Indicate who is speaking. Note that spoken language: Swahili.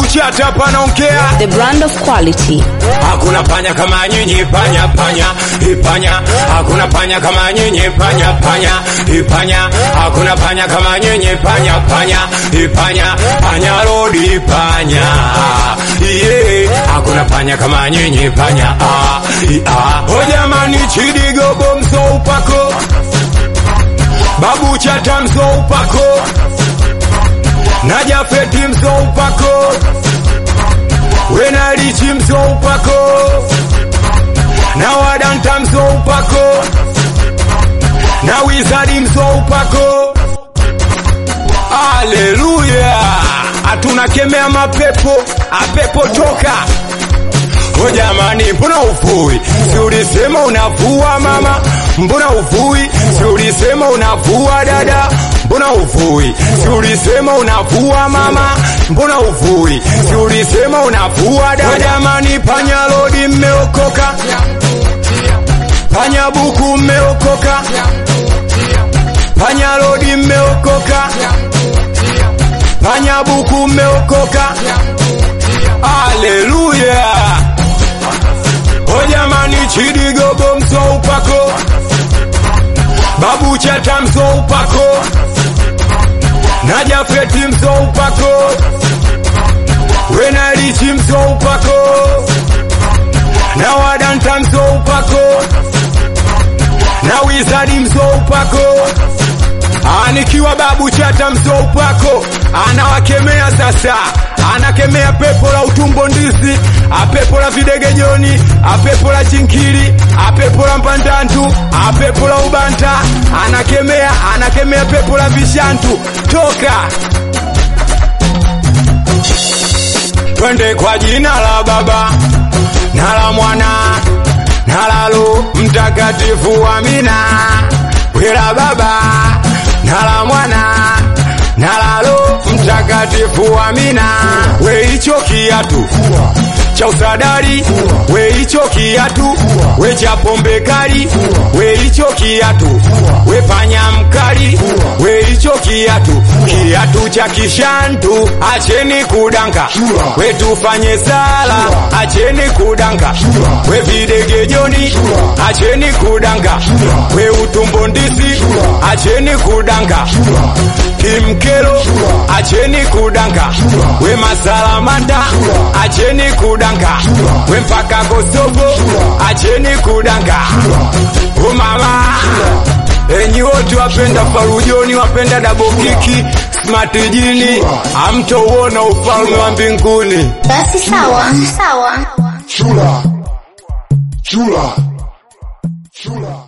Speaker 1: Babu Chata panaongea.
Speaker 2: The brand of quality.
Speaker 1: Hakuna panya kama nyinyi panya panya ipanya. Hakuna panya kama nyinyi panya panya ipanya. Hakuna panya kama nyinyi panya panya ipanya. Panya rodi panya. Yeah. Hakuna panya kama nyinyi panya. Oh jamani Chidi Gogo mso upako. Babu Chata mso upako. Na Jafeti mso upako. Wena Richi mso upako. Na Wadanta mso upako. Na Wizard mso upako. Hallelujah. Hatuna kemea mapepo. Apepo toka. O jamani mbona ufui? Si ulisema unavua mama? Mbona ufui? Si ulisema unavua dada? Mbona ufui? Si ulisema unavua mama? Mbona ufui? Si ulisema unavua dada? O jamani panya lodi mmeokoka. Panya buku mmeokoka. Panya lodi mmeokoka. Panya buku mmeokoka. Hallelujah. O jamani Chidi Gogo mso upako. Babu Chata mso upako. Na Jafeti mso upako. Wena Richi mso upako. Na Wadanta mso upako. Na Wizard mso upako. Anikiwa Babu Chata mso upako. Anawakemea sasa. Anakemea pepo la utumbo ndizi, apepo la videgejoni, apepo la chinkili, apepo la mpandantu, apepo la ubanta. Anakemea pepo la vishantu. Toka. Twende kwa jina la Baba na la Mwana na la Roho Mtakatifu, amina. Wela Baba na la Mwana na la Roho Mtakatifu, amina. We hicho kiatu cha usadari, we hicho kiatu, we cha pombe kali, we hicho kiatu, we panya mkali, we hicho kiatu, kiatu cha kishantu. Acheni kudanka, we tufanye sala. Acheni kudanka, we videgejoni. Acheni kudanka, we utumbo ndisi. Acheni kudanka, kimkelo. Acheni kudanka, we masalamanda. Acheni kudanka, we mpaka Kosovo. Acheni kudanka. O mama enyi wote wapenda farujoni, wapenda double kiki, smart jini, hamtouona ufalme wa mbinguni.
Speaker 2: Basi sawa.
Speaker 3: Chula.